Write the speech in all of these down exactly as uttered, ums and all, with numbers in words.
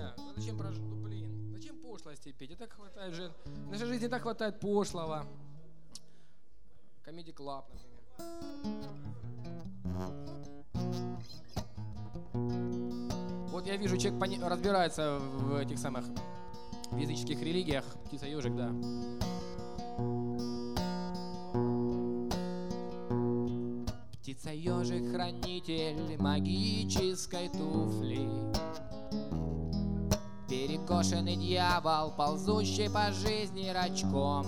нельзя. Ну зачем прожить? Ну блин, зачем пошлости петь? И так хватает же. В нашей жизни так хватает пошлого. Comedy Club, например. Вот я вижу, человек пони- разбирается в этих самых в языческих религиях. Птица-ежик, да. Птица-ежик, хранитель магической туфли. Перекошенный дьявол, ползущий по жизни рачком.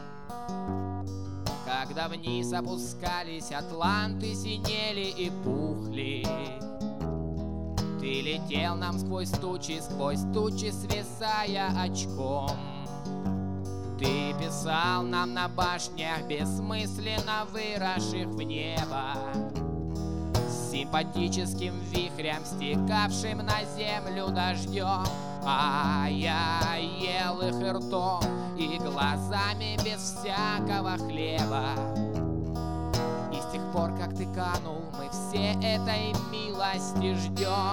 Когда вниз опускались атланты, синели и пухли, ты летел нам сквозь тучи, сквозь тучи, свисая очком. Ты писал нам на башнях, бессмысленно выросших в небо, с симпатическим вихрем, стекавшим на землю дождем. А я ел их и ртом, и глазами без всякого хлеба. И с тех пор, как ты канул, мы все этой милости ждем.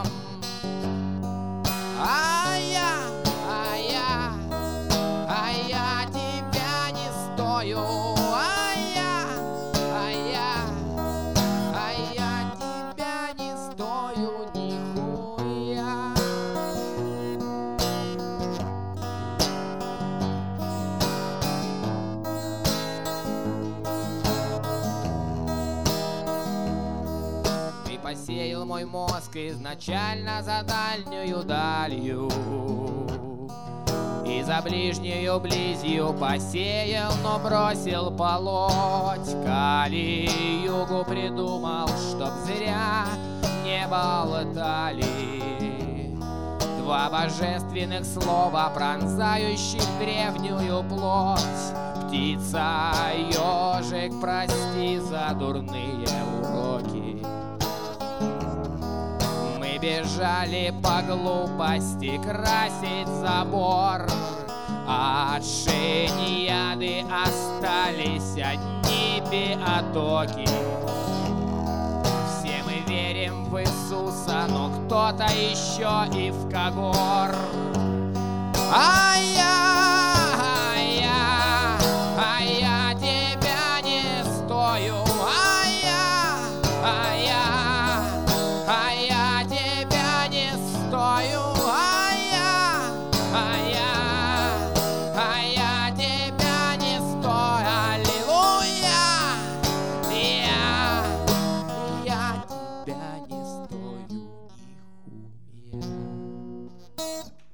А я, а я, а я тебя не стою. А я, а я, а я тебя не стою нихуя. Ты посеял мой мозг изначально за дальнюю далью, и за ближнюю близью посеял, но бросил полоть. Кали-югу придумал, чтоб зря не болтали два божественных слова, пронзающих древнюю плоть. Птица, ежик, прости за дурные уроки. Мы бежали по глупости красить забор, а от шиньяды остались одни биотоки. Все мы верим в Иисуса, но кто-то еще и в Когор. А я, а я, а я тебя не стою. А я, а я, а я тебя не стою. А я, а я, а я тебя не стою. Аллилуйя! Я, я тебя не стою нихуя.